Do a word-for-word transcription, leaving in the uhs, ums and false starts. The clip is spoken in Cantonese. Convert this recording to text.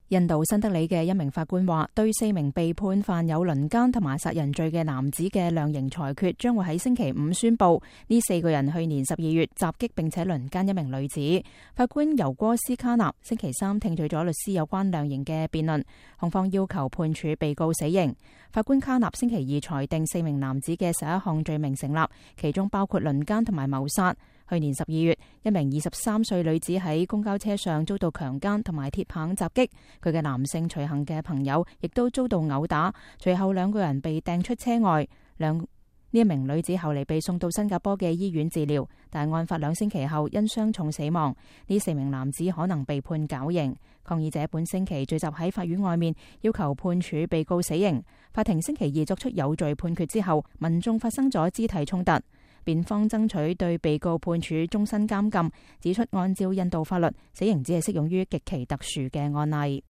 印度新德里嘅一名法官話，對四名被判犯有輪姦同埋殺人罪嘅男子嘅量刑裁決將會喺星期五宣布。呢四個人去年十二月襲擊並且輪姦一名女子。法官尤戈斯卡納星期三聽取咗律師有關量刑嘅辯論，控方要求判處被告死刑。法官卡納星期二裁定四名男子嘅十一項罪名成立，其中包括輪姦同埋謀殺。去年十二月，一名二十三歲女子喺公交車上遭到強姦同埋鐵棒襲擊，佢嘅男性隨行嘅朋友亦都遭到毆打，隨後兩個人被掟出車外。兩呢一名女子後嚟被送到新加坡嘅醫院治療，但案發兩星期後因傷重死亡。呢四名男子可能被判絞刑。抗議者本星期聚集喺法院外面，要求判處被告死刑。法庭星期二作出有罪判決之後，民眾發生咗肢體衝突。辯方爭取對被告判處終身監禁，指出按照印度法律，死刑只係適用於極其特殊嘅案例。